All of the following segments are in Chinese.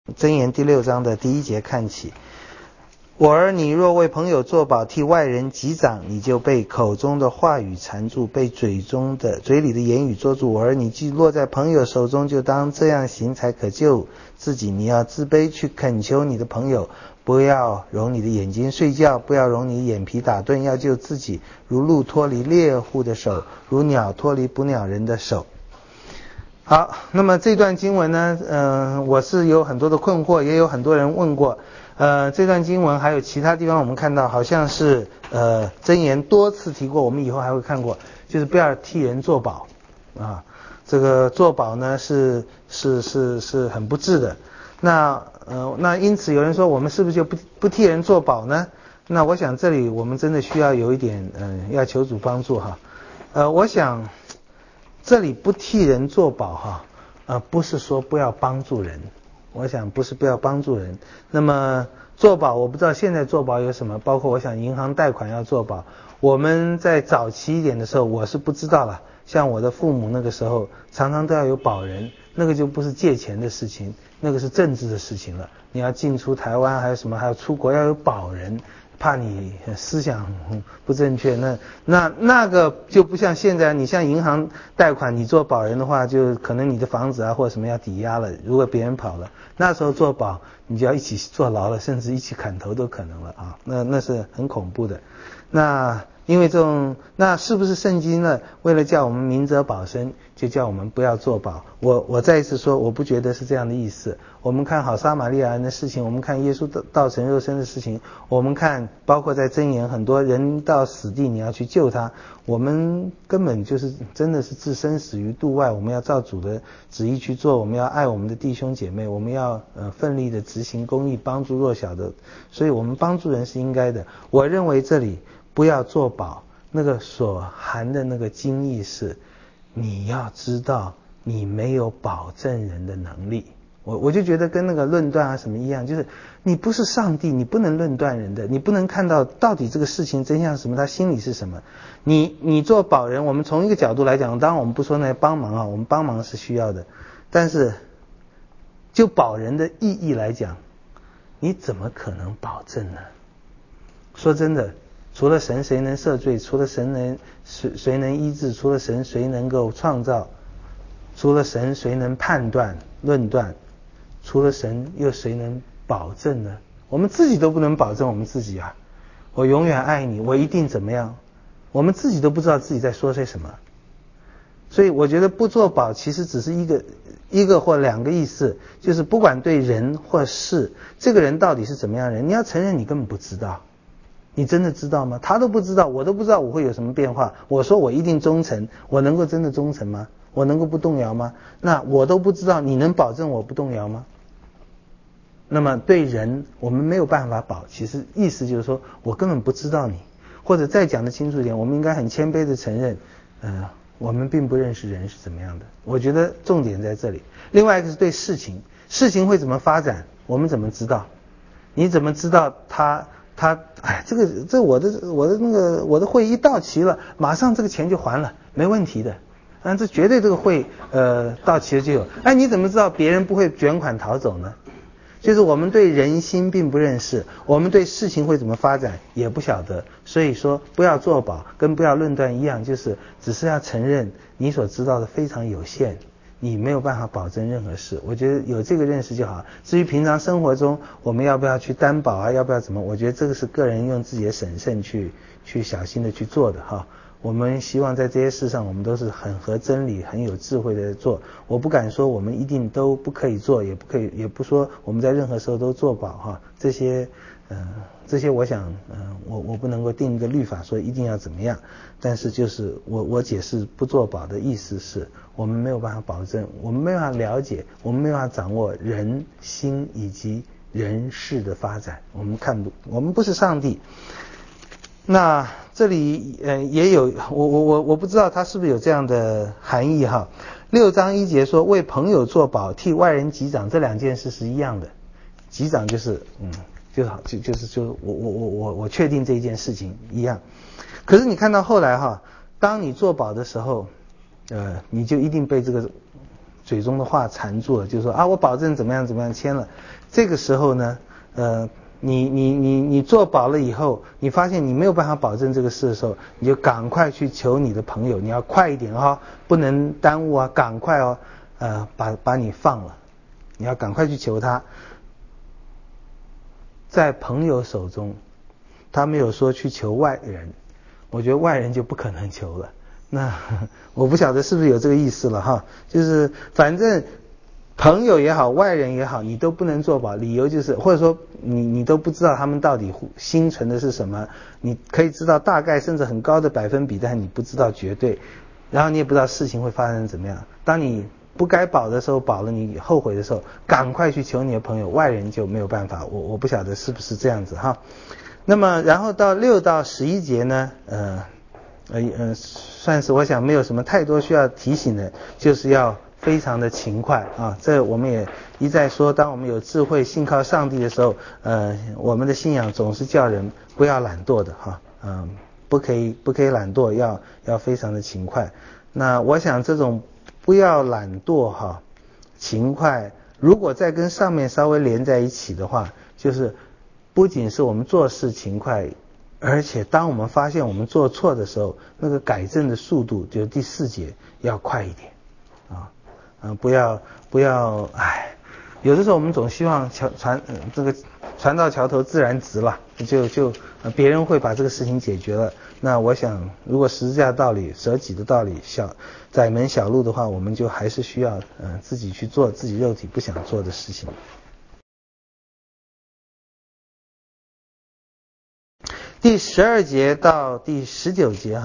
箴言第6章的第1节看起。我儿，你若为朋友作保，替外人击掌，你就被口中的话语缠住，被嘴里的言语捉住。我儿，你既落在朋友手中，就当这样行，才可救自己。你要自卑，去恳求你的朋友，不要容你的眼睛睡觉，不要容你的眼皮打盹，要救自己，如鹿脱离猎户的手，如鸟脱离捕鸟人的手。好，那么这段经文呢，我是有很多的困惑，也有很多人问过。这段经文还有其他地方我们看到好像是箴言多次提过，我们以后还会看过，就是不要替人作保啊。这个作保呢是很不智的。那因此有人说我们是不是就不替人作保呢？那我想这里我们真的需要有一点要求主帮助哈。我想这里不替人作保哈，不是说不要帮助人。我想不是不要帮助人。那么作保，我不知道现在作保有什么，包括我想银行贷款要作保。我们在早期一点的时候我是不知道了，像我的父母那个时候常常都要有保人，那个就不是借钱的事情，那个是政治的事情了。你要进出台湾还有什么，还有出国要有保人，怕你思想不正确，那个就不像现在，你像银行贷款，你做保人的话，就可能你的房子啊或者什么要抵押了，如果别人跑了，那时候做保你就要一起坐牢了，甚至一起砍头都可能了啊，那是很恐怖的。那因为那是不是圣经呢？为了叫我们明哲保身，就叫我们不要作保。我再一次说，我不觉得是这样的意思。我们看好撒玛利亚人的事情，我们看耶稣道成肉身的事情，我们看包括在箴言，很多人到死地你要去救他，我们根本就是真的是置生死于度外。我们要照主的旨意去做，我们要爱我们的弟兄姐妹，我们要奋力的执行公义，帮助弱小的，所以我们帮助人是应该的。我认为这里不要作保，那个所含的那个精义是，你要知道你没有保证人的能力。我就觉得跟那个论断啊什么一样，就是你不是上帝，你不能论断人的，你不能看到到底这个事情真相是什么，他心里是什么。你做保人，我们从一个角度来讲，当然我们不说那些帮忙啊，我们帮忙是需要的，但是就保人的意义来讲，你怎么可能保证呢？说真的，除了神谁能赦罪？除了神谁能医治？除了神谁能够创造？除了神谁能判断论断？除了神又谁能保证呢？我们自己都不能保证我们自己啊！我永远爱你，我一定怎么样？我们自己都不知道自己在说些什么。所以我觉得不作保其实只是一个或两个意思，就是不管对人或事，这个人到底是怎么样的人，你要承认你根本不知道。你真的知道吗？他都不知道，我都不知道我会有什么变化。我说我一定忠诚，我能够真的忠诚吗？我能够不动摇吗？那我都不知道，你能保证我不动摇吗？那么对人我们没有办法保，其实意思就是说我根本不知道你，或者再讲得清楚一点，我们应该很谦卑的承认我们并不认识人是怎么样的。我觉得重点在这里。另外一个是对事情会怎么发展，我们怎么知道？你怎么知道我的会议到期了，马上这个钱就还了，没问题的。这绝对这个会到期了就有。你怎么知道别人不会卷款逃走呢？就是我们对人心并不认识，我们对事情会怎么发展也不晓得。所以说不要作保跟不要论断一样，就是只是要承认你所知道的非常有限，你没有办法保证任何事。我觉得有这个认识就好。至于平常生活中我们要不要去担保啊，要不要怎么，我觉得这个是个人用自己的审慎去小心的去做的哈。我们希望在这些事上我们都是很合真理很有智慧的做。我不敢说我们一定都不可以做，也不说我们在任何时候都做保哈。这些我想我不能够定一个律法说一定要怎么样，但是就是我解释不做保的意思是我们没有办法保证，我们没有办法了解，我们没有办法掌握人心以及人事的发展，我们不是上帝。那这里也有我不知道他是不是有这样的含义哈。6章1节说为朋友作保，替外人击掌，这两件事是一样的。击掌就是我确定这一件事情一样。可是你看到后来哈，当你作保的时候你就一定被这个嘴中的话缠住了，就说啊我保证怎么样怎么样签了。这个时候呢，你做保了以后，你发现你没有办法保证这个事的时候，你就赶快去求你的朋友，你要快一点不能耽误啊，赶快把你放了，你要赶快去求他。在朋友手中，他没有说去求外人，我觉得外人就不可能求了。那我不晓得是不是有这个意思了就是反正朋友也好，外人也好，你都不能做保，理由就是或者说你都不知道他们到底心存的是什么，你可以知道大概甚至很高的百分比，但你不知道绝对，然后你也不知道事情会发生怎么样。当你不该保的时候保了，你后悔的时候，赶快去求你的朋友，外人就没有办法。我不晓得是不是这样子那么然后到6到11节呢，算是我想没有什么太多需要提醒的，就是要非常的勤快这我们也一再说，当我们有智慧信靠上帝的时候，我们的信仰总是叫人不要懒惰的不可以懒惰，要非常的勤快。那我想这种不要懒惰勤快，如果再跟上面稍微连在一起的话，就是不仅是我们做事勤快，而且当我们发现我们做错的时候，那个改正的速度，就是第4节要快一点不要有的时候我们总希望船到桥头自然直了，就别人会把这个事情解决了。那我想如果十字架道理舍己的道理窄门小路的话，我们就还是需要自己去做自己肉体不想做的事情。第12节到第19节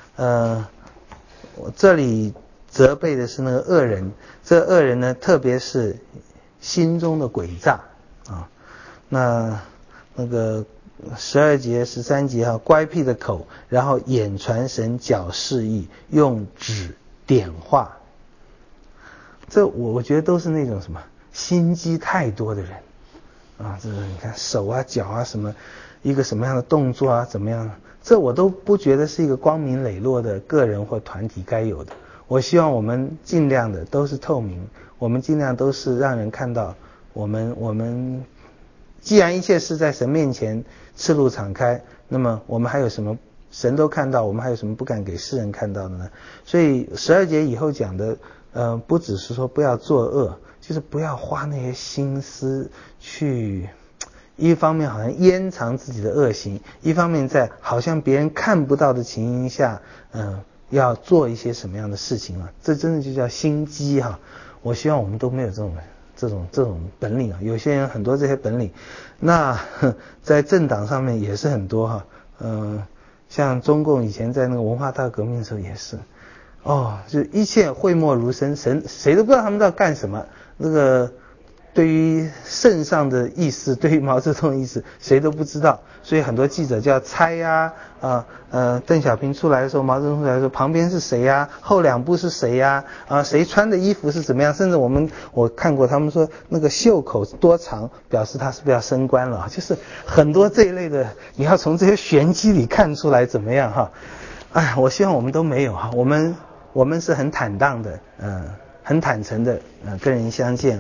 我这里责备的是那个恶人，这恶人呢，特别是心中的诡诈那个12节13节乖僻的口，然后眼传神，脚示意，用指点画，这我觉得都是那种什么心机太多的人这个你看手脚什么一个什么样的动作怎么样，这我都不觉得是一个光明磊落的个人或团体该有的。我希望我们尽量的都是透明，我们尽量都是让人看到我们既然一切是在神面前赤露敞开，那么我们还有什么神都看到，我们还有什么不敢给世人看到的呢？所以12节以后讲的不只是说不要作恶，就是不要花那些心思去一方面好像掩藏自己的恶行，一方面在好像别人看不到的情形下要做一些什么样的事情这真的就叫心机我希望我们都没有这种本领有些人很多这些本领，那在政党上面也是很多像中共以前在那个文化大革命的时候也是就一切讳莫如深，谁都不知道他们在干什么，那个对于圣上的意思，对于毛泽东的意思谁都不知道，所以很多记者就要猜邓小平出来的时候，毛泽东出来的时候旁边是谁后2步是谁谁穿的衣服是怎么样，甚至我看过他们说那个袖口多长表示他是不是要升官了，就是很多这一类的你要从这些玄机里看出来怎么样我希望我们都没有我们是很坦荡的很坦诚的跟人相见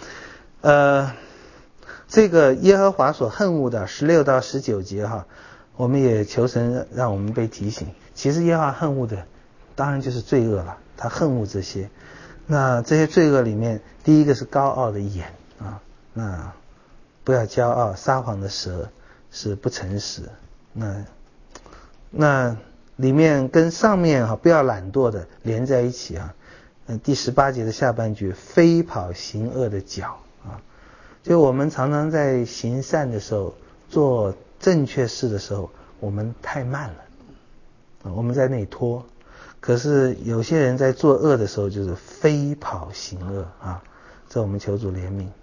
这个耶和华所恨恶的16到19节我们也求神让我们被提醒，其实耶和华恨恶的当然就是罪恶了，他恨恶这些。那这些罪恶里面，第一个是高傲的眼那不要骄傲，撒谎的舌是不诚实。那里面跟上面不要懒惰的连在一起第18节的下半句，飞跑行恶的脚就我们常常在行善的时候，做正确事的时候，我们太慢了我们在那里拖。可是有些人在做恶的时候就是飞跑行恶这我们求主怜悯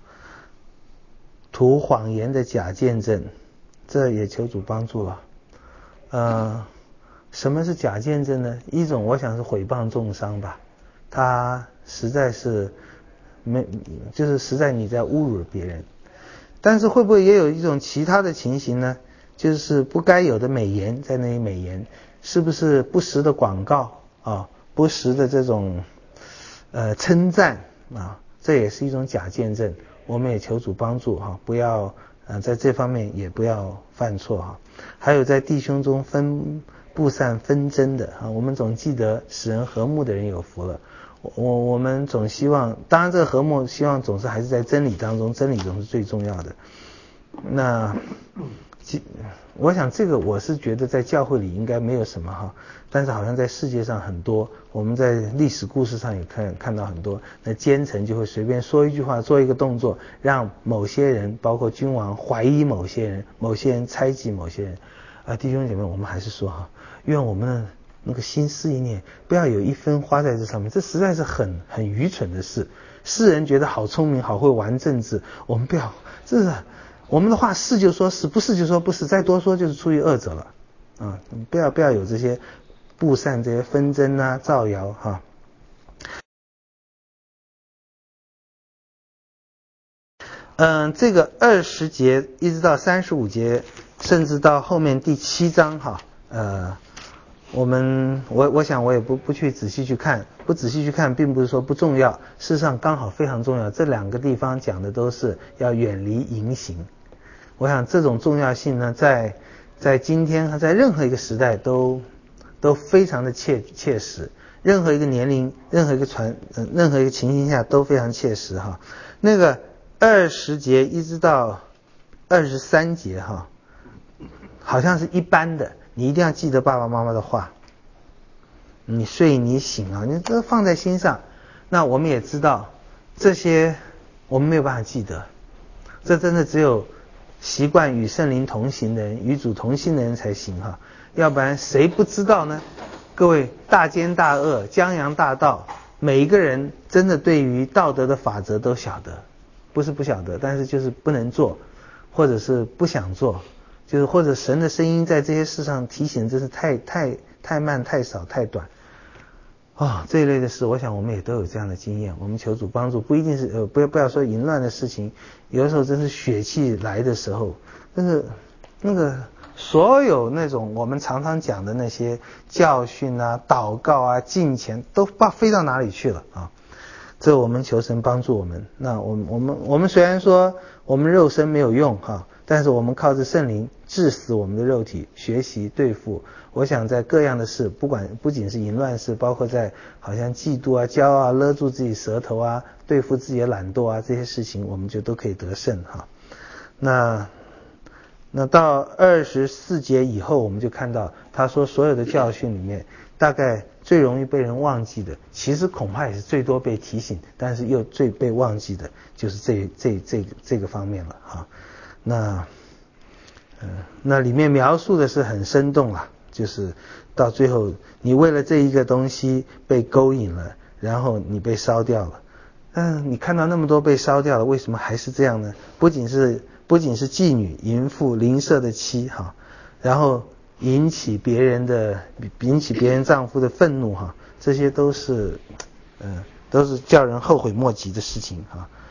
图谎言的假见证，这也求主帮助了什么是假见证呢？一种我想是毁谤重伤吧，他实在是就是实在你在侮辱别人。但是会不会也有一种其他的情形呢？就是不该有的美言，在那里美言，是不是不实的广告不实的这种称赞啊，这也是一种假见证。我们也求主帮助哈，不要在这方面也不要犯错哈。还有在弟兄中布散纷争的啊，我们总记得使人和睦的人有福了。我们总希望，当然这个和睦希望总是还是在真理当中，真理总是最重要的。那我想这个我是觉得在教会里应该没有什么哈，但是好像在世界上很多，我们在历史故事上也看到很多，那奸臣就会随便说一句话，做一个动作，让某些人包括君王怀疑某些人，某些人猜忌某些人。弟兄姐妹，我们还是说哈，愿我们的那个心思意念不要有一分花在这上面，这实在是很愚蠢的事。世人觉得好聪明好会玩政治，我们不要，这是我们的话是就说是，不是就说不是，再多说就是出于恶者了啊！不要有这些布散这些纷争啊造谣哈。这个20节一直到35节，甚至到后面第7章哈，我想我也不去仔细去看，不仔细去看并不是说不重要，事实上刚好非常重要。这2个地方讲的都是要远离淫行。我想这种重要性呢，在今天和在任何一个时代都非常的切实，任何一个年龄，任何一个情形下都非常切实哈。那个20节一直到23节哈，好像是一般的，你一定要记得爸爸妈妈的话，你睡你醒啊，你这放在心上。那我们也知道这些我们没有办法记得，这真的只有习惯与圣灵同行的人，与主同行的人才行哈，要不然谁不知道呢？各位，大奸大恶，江洋大盗，每一个人真的对于道德的法则都晓得，不是不晓得，但是就是不能做，或者是不想做，就是或者神的声音在这些事上提醒，真是太慢、太少、太短。这一类的事，我想我们也都有这样的经验。我们求主帮助，不一定是不要说淫乱的事情，有的时候真是血气来的时候，但是那个所有那种我们常常讲的那些教训啊、祷告啊、敬虔，都不知道飞到哪里去了啊！这我们求神帮助我们。那我们虽然说我们肉身没有用哈，但是我们靠着圣灵治死我们的肉体，学习对付。我想在各样的事，不仅是淫乱事，包括在好像嫉妒啊、骄傲啊、勒住自己舌头啊、对付自己的懒惰啊，这些事情我们就都可以得胜哈。那到24节以后，我们就看到他说所有的教训里面，大概最容易被人忘记的，其实恐怕也是最多被提醒，但是又最被忘记的，就是这个方面了哈。那里面描述的是很生动了，就是到最后你为了这一个东西被勾引了，然后你被烧掉了。你看到那么多被烧掉了，为什么还是这样呢？不仅是妓女、淫妇、邻舍的妻哈，然后引起别人丈夫的愤怒哈，这些都是叫人后悔莫及的事情哈。